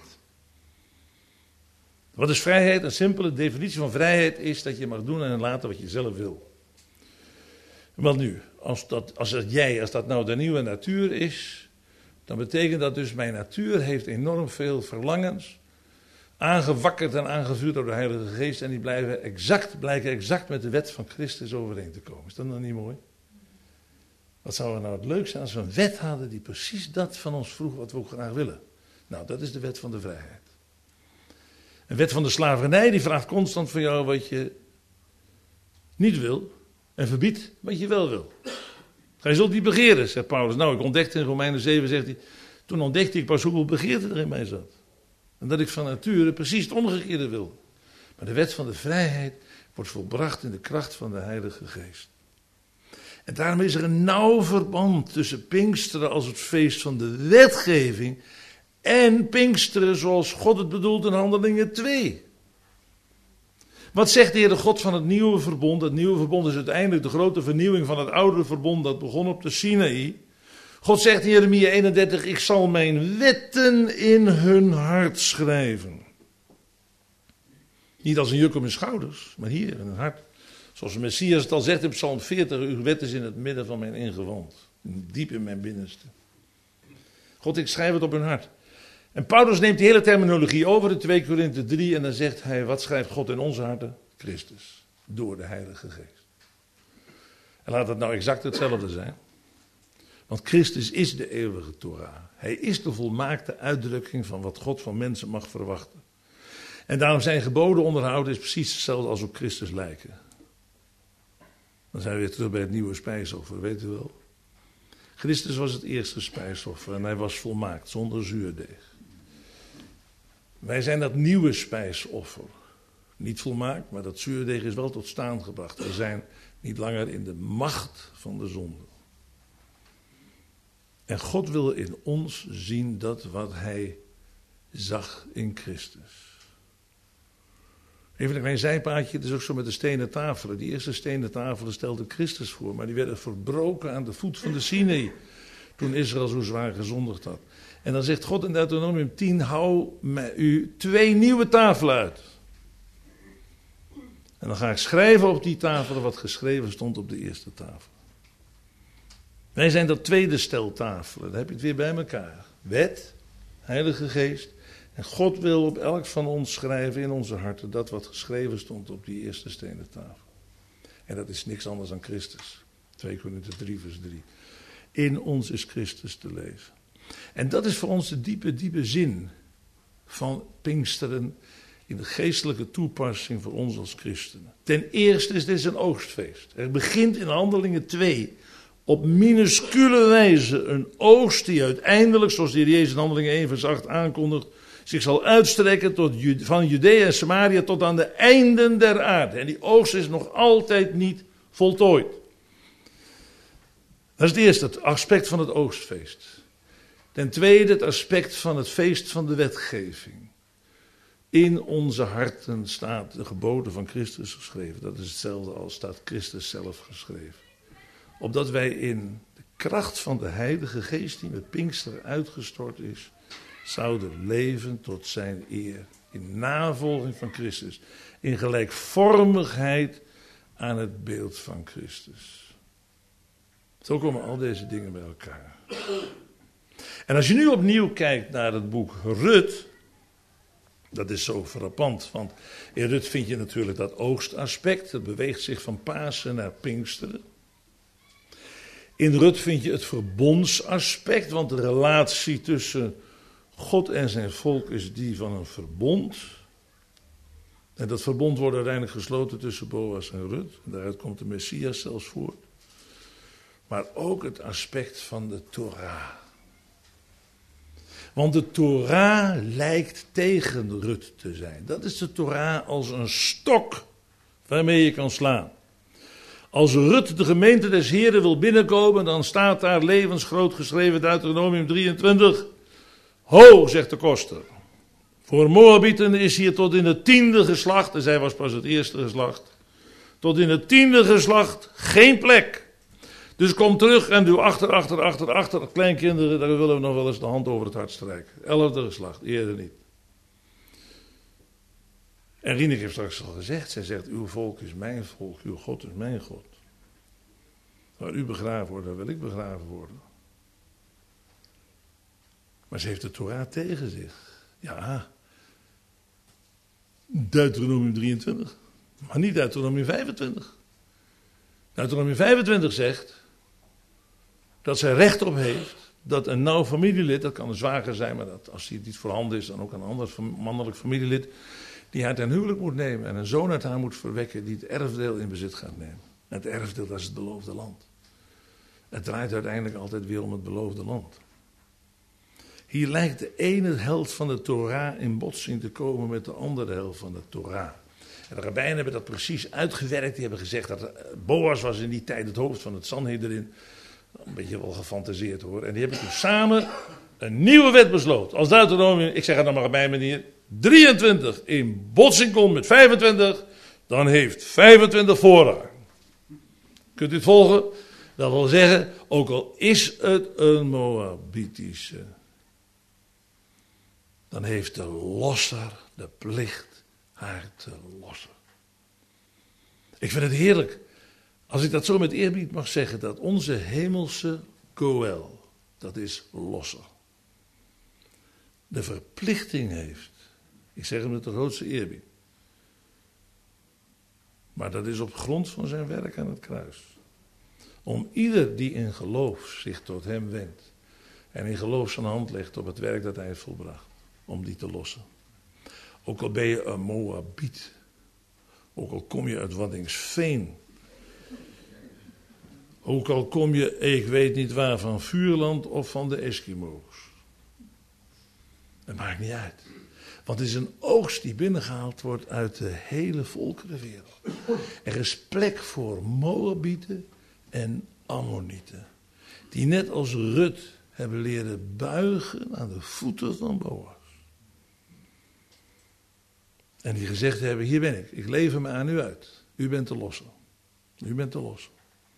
Wat is vrijheid? Een simpele definitie van vrijheid is dat je mag doen en laten wat je zelf wil. Wat nu? Als dat, als dat jij, als dat nou de nieuwe natuur is, dan betekent dat dus mijn natuur heeft enorm veel verlangens. Aangewakkerd en aangevuurd door de Heilige Geest. En die blijven exact, blijken exact met de wet van Christus overeen te komen. Is dat nou niet mooi? Wat zou er nou het leuk zijn als we een wet hadden die precies dat van ons vroeg wat we ook graag willen. Nou, dat is de wet van de vrijheid. Een wet van de slavernij die vraagt constant van jou wat je niet wil. En verbiedt wat je wel wil. Gij zult niet begeren, zegt Paulus. Nou, ik ontdekte in Romeinen zeven, zegt hij. Toen ontdekte ik pas hoeveel begeerte er in mij zat. En dat ik van nature precies het omgekeerde wil. Maar de wet van de vrijheid wordt volbracht in de kracht van de Heilige Geest. En daarom is er een nauw verband tussen Pinksteren als het feest van de wetgeving en Pinksteren zoals God het bedoelt in Handelingen twee. Wat zegt de Heer de God van het nieuwe verbond? Het nieuwe verbond is uiteindelijk de grote vernieuwing van het oude verbond dat begon op de Sinaï. God zegt in Jeremia eenendertig, ik zal mijn wetten in hun hart schrijven. Niet als een juk op hun schouders, maar hier in hun hart. Zoals de Messias het al zegt in Psalm veertig, uw wet is in het midden van mijn ingewand. Diep in mijn binnenste. God, ik schrijf het op hun hart. En Paulus neemt die hele terminologie over in twee Korinthe drie en dan zegt hij, wat schrijft God in onze harten? Christus, door de Heilige Geest. En laat het nou exact hetzelfde zijn. Want Christus is de eeuwige Torah. Hij is de volmaakte uitdrukking van wat God van mensen mag verwachten. En daarom zijn geboden onderhouden is precies hetzelfde als op Christus lijken. Dan zijn we weer terug bij het nieuwe spijsoffer, weet u wel. Christus was het eerste spijsoffer en hij was volmaakt, zonder zuurdeeg. Wij zijn dat nieuwe spijsoffer. Niet volmaakt, maar dat zuurdeeg is wel tot staan gebracht. We zijn niet langer in de macht van de zonde. En God wil in ons zien dat wat hij zag in Christus. Even een klein zijpaadje, het is ook zo met de stenen tafelen. Die eerste stenen tafelen stelden Christus voor, maar die werden verbroken aan de voet van de Sinaï. Toen Israël zo zwaar gezondigd had. En dan zegt God in Deuteronomium tien, hou met u twee nieuwe tafelen uit. En dan ga ik schrijven op die tafelen wat geschreven stond op de eerste tafel. Wij zijn dat tweede stel tafelen, dan heb je het weer bij elkaar. Wet, Heilige Geest. En God wil op elk van ons schrijven in onze harten dat wat geschreven stond op die eerste stenen tafel. En dat is niks anders dan Christus. twee Korinthe drie vers drie. In ons is Christus te lezen. En dat is voor ons de diepe, diepe zin van Pinksteren in de geestelijke toepassing voor ons als christenen. Ten eerste is dit een oogstfeest. Er begint in Handelingen twee op minuscule wijze een oogst die uiteindelijk, zoals de Heer Jezus in Handelingen één vers acht aankondigt, zich zal uitstrekken tot, van Judea en Samaria tot aan de einden der aarde. En die oogst is nog altijd niet voltooid. Dat is het eerste, het aspect van het oogstfeest. Ten tweede het aspect van het feest van de wetgeving. In onze harten staat de geboden van Christus geschreven. Dat is hetzelfde als staat Christus zelf geschreven. Opdat wij in de kracht van de Heilige Geest die met Pinksteren uitgestort is, zouden leven tot zijn eer. In navolging van Christus. In gelijkvormigheid aan het beeld van Christus. Zo komen al deze dingen bij elkaar. En als je nu opnieuw kijkt naar het boek Rut, dat is zo frappant, want in Rut vind je natuurlijk dat oogstaspect. Het beweegt zich van Pasen naar Pinksteren. In Rut vind je het verbondsaspect, want de relatie tussen God en zijn volk is die van een verbond. En dat verbond wordt uiteindelijk gesloten tussen Boas en Rut. En daaruit komt de Messias zelfs voort. Maar ook het aspect van de Torah. Want de Torah lijkt tegen Rut te zijn. Dat is de Torah als een stok waarmee je kan slaan. Als Rut de gemeente des Heren wil binnenkomen, dan staat daar levensgroot geschreven Deuteronomium drieëntwintig. Ho, zegt de koster. Voor Moabieten is hier tot in het tiende geslacht, en zij was pas het eerste geslacht, tot in het tiende geslacht geen plek. Dus kom terug en doe achter, achter, achter, achter. Kleinkinderen, daar willen we nog wel eens de hand over het hart strijken. Elfde geslacht, eerder niet. En Rieneke heeft straks al gezegd, zij zegt, uw volk is mijn volk, uw God is mijn God. Waar u begraven wordt, daar wil ik begraven worden. Maar ze heeft de Torah tegen zich. Ja, Deuteronomium drieëntwintig, maar niet Deuteronomium vijfentwintig. Deuteronomium vijfentwintig zegt dat zij recht op heeft dat een nauw familielid, dat kan een zwager zijn, maar dat, als die niet voorhanden is, dan ook een ander mannelijk familielid, die haar ten huwelijk moet nemen en een zoon uit haar moet verwekken die het erfdeel in bezit gaat nemen. En het erfdeel, dat is het beloofde land. Het draait uiteindelijk altijd weer om het beloofde land. Hier lijkt de ene helft van de Torah in botsing te komen met de andere helft van de Torah. En de rabbijnen hebben dat precies uitgewerkt. Die hebben gezegd dat Boas was in die tijd het hoofd van het Sanhedrin. Een beetje wel gefantaseerd hoor. En die hebben toen samen een nieuwe wet besloten. Als Deuteronomium, ik zeg het dan maar op mijn manier, drieëntwintig in botsing komt met vijfentwintig, dan heeft vijfentwintig voorrang. Kunt u het volgen? Dat wil zeggen, ook al is het een Moabitische, dan heeft de losser de plicht haar te lossen. Ik vind het heerlijk, als ik dat zo met eerbied mag zeggen, dat onze hemelse Goël, dat is losser, de verplichting heeft, ik zeg het met de grootste eerbied, maar dat is op grond van zijn werk aan het kruis, om ieder die in geloof zich tot hem wendt en in geloof zijn hand legt op het werk dat hij heeft volbracht, om die te lossen. Ook al ben je een Moabiet, ook al kom je uit Waddinxveen, ook al kom je, ik weet niet waar, van Vuurland of van de Eskimo's. Het maakt niet uit. Want het is een oogst die binnengehaald wordt uit de hele volkerenwereld. Er is plek voor Moabieten en Ammonieten, die net als Rut hebben leren buigen aan de voeten van Boas. En die gezegd hebben, hier ben ik, ik lever me aan u uit. U bent de losser. U bent de losser.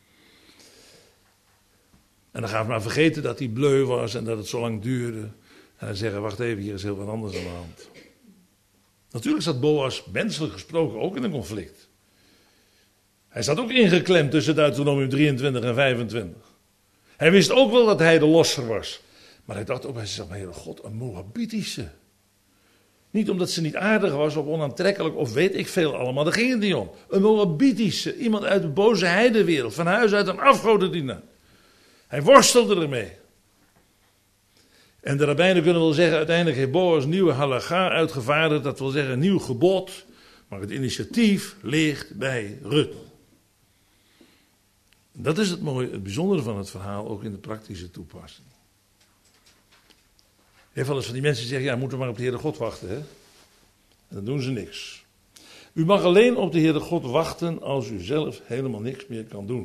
En dan gaan we maar vergeten dat hij bleu was en dat het zo lang duurde. En dan zeggen, wacht even, hier is heel wat anders aan de hand. Natuurlijk zat Boas, menselijk gesproken, ook in een conflict. Hij zat ook ingeklemd tussen Deuteronomium drieëntwintig en vijfentwintig. Hij wist ook wel dat hij de losser was. Maar hij dacht ook bij zichzelf, Heere God, een Moabitische. Niet omdat ze niet aardig was of onaantrekkelijk of weet ik veel allemaal, daar ging het niet om. Een Moabitische, iemand uit de boze heidewereld, van huis uit een afgodendienaar. Hij worstelde ermee. En de rabbijnen kunnen wel zeggen, uiteindelijk heeft Boas een nieuwe halacha uitgevaardigd, dat wil zeggen een nieuw gebod, maar het initiatief ligt bij Rut. Dat is het mooie, het bijzondere van het verhaal, ook in de praktische toepassing. Je hebt wel eens van die mensen die zeggen, ja, moeten we maar op de Heere God wachten, hè? En dan doen ze niks. U mag alleen op de Heere God wachten als u zelf helemaal niks meer kan doen.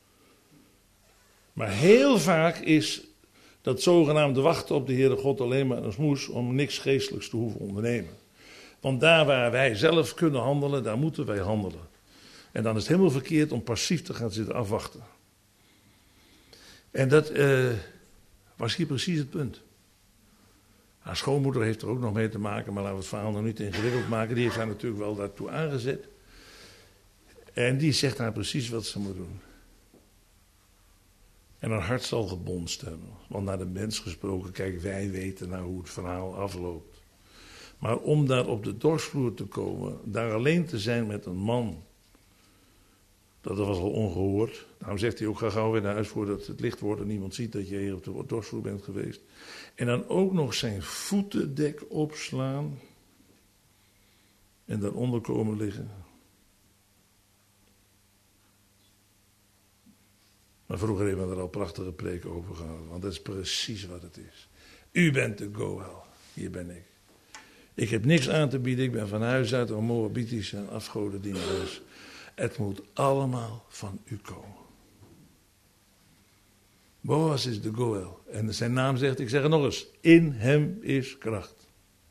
Maar heel vaak is dat zogenaamde wachten op de Heere God alleen maar een smoes om niks geestelijks te hoeven ondernemen. Want daar waar wij zelf kunnen handelen, daar moeten wij handelen. En dan is het helemaal verkeerd om passief te gaan zitten afwachten. En dat uh, was hier precies het punt. Haar schoonmoeder heeft er ook nog mee te maken, maar laten we het verhaal nog niet ingewikkeld maken. Die heeft haar natuurlijk wel daartoe aangezet. En die zegt haar precies wat ze moet doen. En haar hart zal gebonst hebben. Want naar de mens gesproken, kijk, wij weten nou hoe het verhaal afloopt. Maar om daar op de dorsvloer te komen, daar alleen te zijn met een man, dat was al ongehoord. Nou zegt hij ook, ga gauw weer naar huis voordat het licht wordt en niemand ziet dat je hier op de dorsvloer bent geweest. En dan ook nog zijn voetendek opslaan en daaronder komen liggen. Maar vroeger hebben we er al prachtige preken over gehouden, want dat is precies wat het is. U bent de Goël, hier ben ik. Ik heb niks aan te bieden, ik ben van huis uit een Moabitische en afgodendienaars. Het moet allemaal van u komen. Boas is de Goël. En zijn naam zegt, ik zeg het nog eens, in hem is kracht.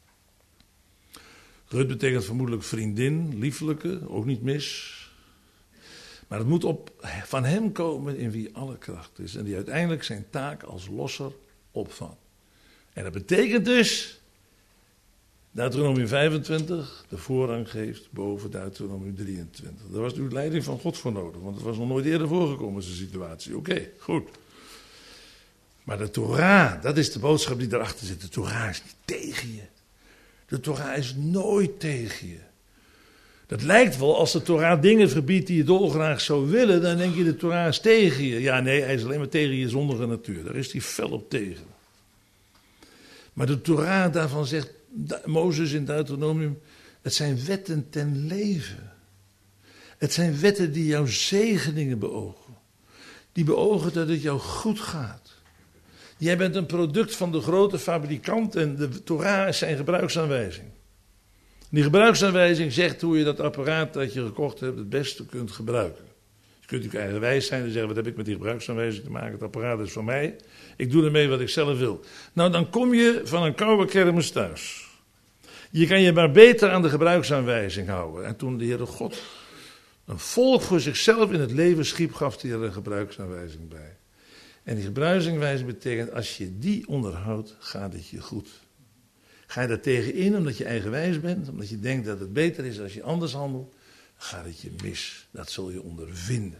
Rut betekent vermoedelijk vriendin, liefelijke, ook niet mis. Maar het moet op, van hem komen in wie alle kracht is. En die uiteindelijk zijn taak als losser opvat. En dat betekent dus, Deuteronomium vijfentwintig de voorrang geeft boven Deuteronomium drieëntwintig. Daar was nu leiding van God voor nodig, want het was nog nooit eerder voorgekomen, zo'n situatie. Oké, okay, goed. Maar de Torah, dat is de boodschap die erachter zit. De Torah is niet tegen je. De Torah is nooit tegen je. Dat lijkt wel, als de Torah dingen verbiedt die je dolgraag zou willen, dan denk je de Torah is tegen je. Ja, nee, hij is alleen maar tegen je zondige natuur. Daar is hij fel op tegen. Maar de Torah daarvan zegt Mozes in Deuteronomium, het zijn wetten ten leven. Het zijn wetten die jouw zegeningen beogen. Die beogen dat het jou goed gaat. Jij bent een product van de grote fabrikant en de Torah is zijn gebruiksaanwijzing. Die gebruiksaanwijzing zegt hoe je dat apparaat dat je gekocht hebt het beste kunt gebruiken. Je kunt natuurlijk eigenwijs zijn en zeggen, wat heb ik met die gebruiksaanwijzing te maken? Het apparaat is van mij. Ik doe ermee wat ik zelf wil. Nou, dan kom je van een koude kermis thuis. Je kan je maar beter aan de gebruiksaanwijzing houden. En toen de Heere God een volk voor zichzelf in het leven schiep, gaf hij er een gebruiksaanwijzing bij. En die gebruiksaanwijzing betekent, als je die onderhoudt, gaat het je goed. Ga je daar tegen in omdat je eigenwijs bent, omdat je denkt dat het beter is als je anders handelt, dan gaat het je mis. Dat zul je ondervinden.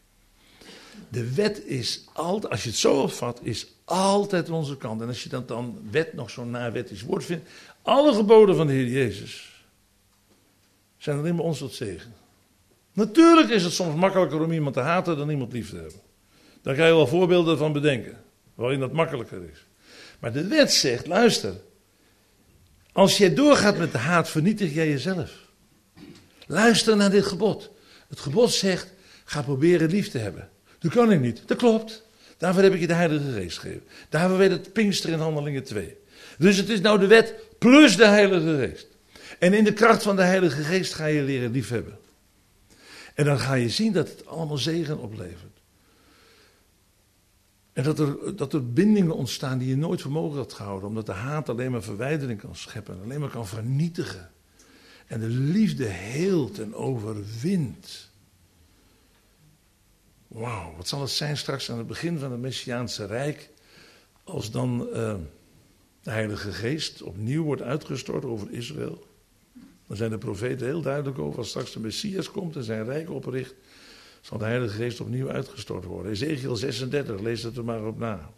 De wet is altijd, als je het zo opvat, is altijd onze kant. En als je dat dan wet nog zo'n nawettisch woord vindt, alle geboden van de Heer Jezus zijn alleen maar ons tot zegen. Natuurlijk is het soms makkelijker om iemand te haten dan iemand lief te hebben. Daar kan je wel voorbeelden van bedenken, waarin dat makkelijker is. Maar de wet zegt, luister, als jij doorgaat met de haat, vernietig jij jezelf. Luister naar dit gebod. Het gebod zegt, ga proberen lief te hebben. Dat kan ik niet, dat klopt. Daarvoor heb ik je de Heilige Geest gegeven. Daarvoor werd het Pinkster in Handelingen twee. Dus het is nou de wet plus de Heilige Geest. En in de kracht van de Heilige Geest ga je leren liefhebben. En dan ga je zien dat het allemaal zegen oplevert. En dat er, dat er bindingen ontstaan die je nooit voor mogelijk had gehouden. Omdat de haat alleen maar verwijdering kan scheppen. Alleen maar kan vernietigen. En de liefde heelt en overwint. Wauw, wat zal het zijn straks aan het begin van het Messiaanse Rijk. Als dan uh, de Heilige Geest opnieuw wordt uitgestort over Israël. Dan zijn de profeten heel duidelijk over. Als straks de Messias komt en zijn Rijk opricht, zal de Heilige Geest opnieuw uitgestort worden. Ezekiel zesendertig, lees dat er maar op na.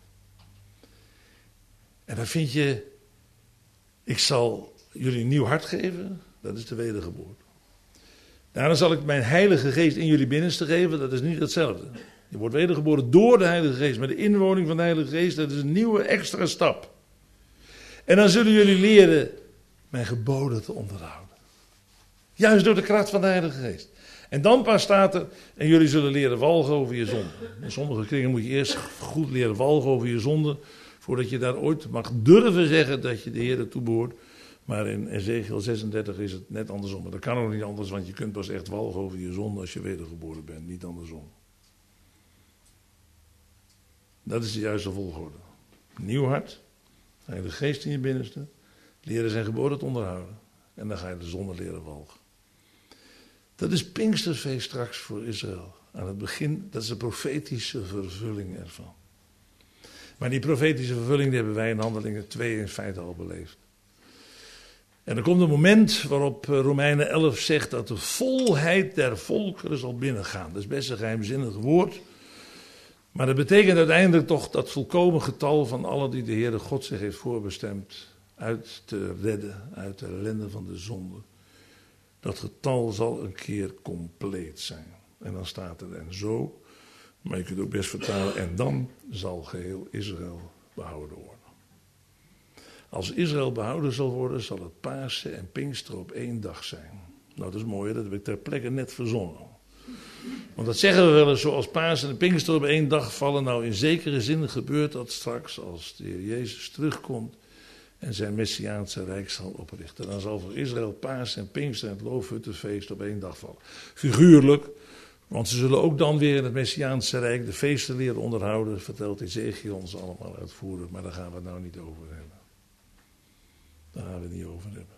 En dan vind je, ik zal jullie een nieuw hart geven, dat is de wedergeboorte. Daarna zal ik mijn Heilige Geest in jullie binnenste geven, dat is niet hetzelfde. Je wordt wedergeboren door de Heilige Geest, maar de inwoning van de Heilige Geest, dat is een nieuwe extra stap. En dan zullen jullie leren mijn geboden te onderhouden. Juist door de kracht van de Heilige Geest. En dan pas staat er, en jullie zullen leren walgen over je zonde. In sommige kringen moet je eerst goed leren walgen over je zonde, voordat je daar ooit mag durven zeggen dat je de Heer toebehoort. Maar in Ezekiel zesendertig is het net andersom. Maar dat kan ook niet anders, want je kunt pas echt walgen over je zonde als je wedergeboren bent, niet andersom. Dat is de juiste volgorde. Nieuw hart, de Geest in je binnenste, leren zijn geboden te onderhouden. En dan ga je de zonde leren walgen. Dat is Pinksterfeest straks voor Israël. Aan het begin, dat is de profetische vervulling ervan. Maar die profetische vervulling die hebben wij in Handelingen twee in feite al beleefd. En er komt een moment waarop Romeinen elf zegt dat de volheid der volkeren zal binnengaan. Dat is best een geheimzinnig woord. Maar dat betekent uiteindelijk toch dat volkomen getal van allen die de Heere God zich heeft voorbestemd uit te redden, uit de ellende van de zonde. Dat getal zal een keer compleet zijn. En dan staat er en zo, maar je kunt ook best vertalen, en dan zal geheel Israël behouden worden. Als Israël behouden zal worden, zal het Pasen en Pinkster op één dag zijn. Nou, dat is mooi, hè? Dat heb ik ter plekke net verzonnen. Want dat zeggen we wel eens, zoals Pasen en Pinkster op één dag vallen. Nou, in zekere zin gebeurt dat straks als de Heer Jezus terugkomt en zijn Messiaanse rijk zal oprichten. Dan zal voor Israël Pasen en Pinkster en het Loofhuttenfeest op één dag vallen. Figuurlijk, want ze zullen ook dan weer in het Messiaanse rijk de feesten leren onderhouden, vertelt Ezechiel ons allemaal uitvoerig, maar daar gaan we het nou niet over hebben. Daar gaan we het niet over hebben.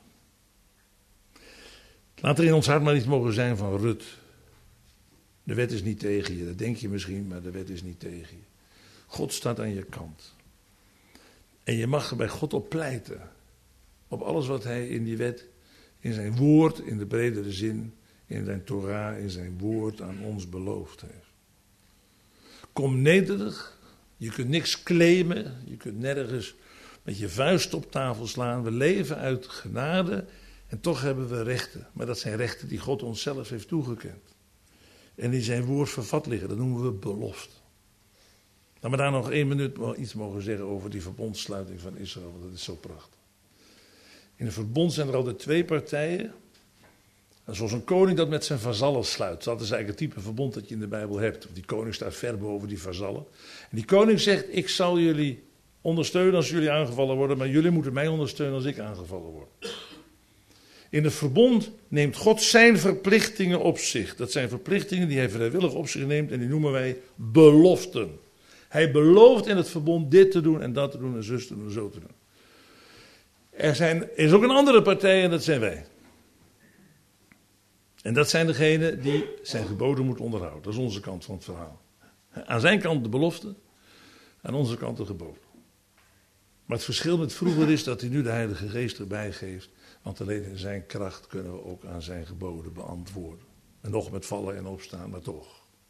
Laat er in ons hart maar niet mogen zijn van Rut. De wet is niet tegen je, dat denk je misschien, maar de wet is niet tegen je. God staat aan je kant. En je mag er bij God op pleiten. Op alles wat hij in die wet, in zijn woord, in de bredere zin, in zijn Torah, in zijn woord aan ons beloofd heeft. Kom nederig, je kunt niks claimen, je kunt nergens met je vuist op tafel slaan. We leven uit genade en toch hebben we rechten. Maar dat zijn rechten die God ons zelf heeft toegekend. En in zijn woord vervat liggen, dat noemen we belofte. Laat me daar nog één minuut iets mogen zeggen over die verbondssluiting van Israël, want dat is zo prachtig. In een verbond zijn er altijd twee partijen. Zoals een koning dat met zijn vazallen sluit. Dat is eigenlijk het type verbond dat je in de Bijbel hebt. Die koning staat ver boven die vazallen. En die koning zegt, ik zal jullie ondersteunen als jullie aangevallen worden, maar jullie moeten mij ondersteunen als ik aangevallen word. In het verbond neemt God zijn verplichtingen op zich. Dat zijn verplichtingen die hij vrijwillig op zich neemt en die noemen wij beloften. Hij belooft in het verbond dit te doen en dat te doen en zus te doen en zo te doen. Er zijn, is ook een andere partij en dat zijn wij. En dat zijn degenen die zijn geboden moeten onderhouden. Dat is onze kant van het verhaal. Aan zijn kant de belofte, aan onze kant de geboden. Maar het verschil met vroeger is dat hij nu de Heilige Geest erbij geeft. Want alleen in zijn kracht kunnen we ook aan zijn geboden beantwoorden. En nog met vallen en opstaan, maar toch.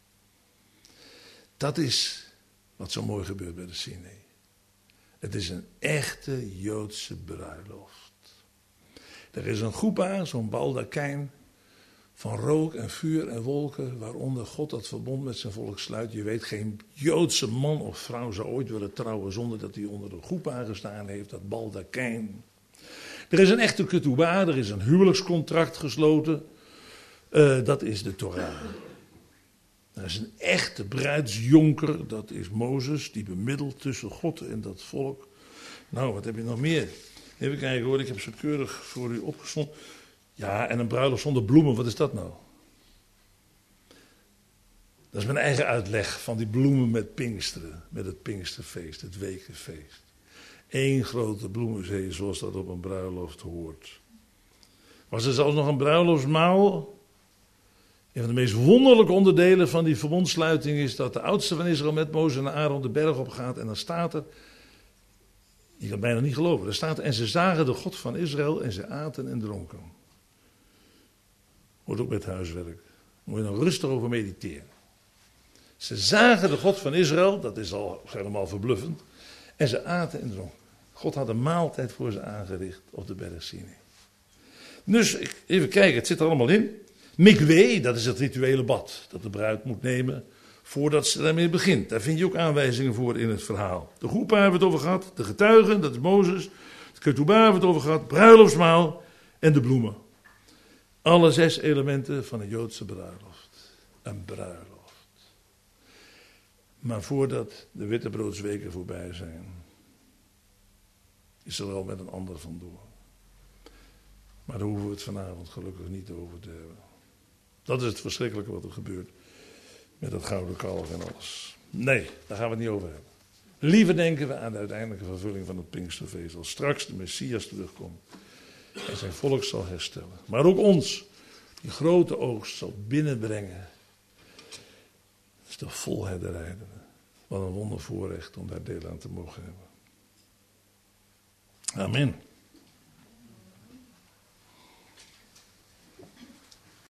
Dat is wat zo mooi gebeurt bij de Sinai. Het is een echte Joodse bruiloft. Er is een goepa, zo'n baldakijn van rook en vuur en wolken, waaronder God dat verbond met zijn volk sluit. Je weet, geen Joodse man of vrouw zou ooit willen trouwen zonder dat hij onder de goepa gestaan heeft, dat baldakijn. Er is een echte ketubah, er is een huwelijkscontract gesloten. Uh, dat is de Torah. Er is een echte bruidsjonker, dat is Mozes, die bemiddelt tussen God en dat volk. Nou, wat heb je nog meer? Even kijken hoor, ik heb ze keurig voor u opgezond. Ja, en een bruiloft zonder bloemen, wat is dat nou? Dat is mijn eigen uitleg van die bloemen met Pinksteren, met het Pinksterfeest, het wekenfeest. Eén grote bloemenzee, zoals dat op een bruiloft hoort. Was er zelfs nog een bruiloftsmaal? Een van de meest wonderlijke onderdelen van die verbondsluiting is dat de oudste van Israël met Mozes en Aaron de berg op gaat. En dan staat er, je kan het bijna niet geloven, er staat er, en ze zagen de God van Israël en ze aten en dronken. Hoort ook met huiswerk. Moet je dan rustig over mediteren. Ze zagen de God van Israël, dat is al helemaal verbluffend. En ze aten en dronken. God had een maaltijd voor ze aangericht op de berg Sinai. Dus even kijken, het zit er allemaal in. Mikwe, dat is het rituele bad dat de bruid moet nemen voordat ze daarmee begint. Daar vind je ook aanwijzingen voor in het verhaal. De groepa hebben we het over gehad, de getuigen, dat is Mozes. De ketubah hebben we het over gehad, bruiloftsmaal en de bloemen. Alle zes elementen van een Joodse bruiloft. Een bruiloft. Maar voordat de wittebroodsweken voorbij zijn, is er al met een ander vandoor. Maar daar hoeven we het vanavond gelukkig niet over te hebben. Dat is het verschrikkelijke wat er gebeurt met dat gouden kalf en alles. Nee, daar gaan we het niet over hebben. Liever denken we aan de uiteindelijke vervulling van het Pinksterfeest. Als straks de Messias terugkomt en zijn volk zal herstellen. Maar ook ons, die grote oogst, zal binnenbrengen. Dat is de volherderij. Wat een wondervoorrecht om daar deel aan te mogen hebben. Amen.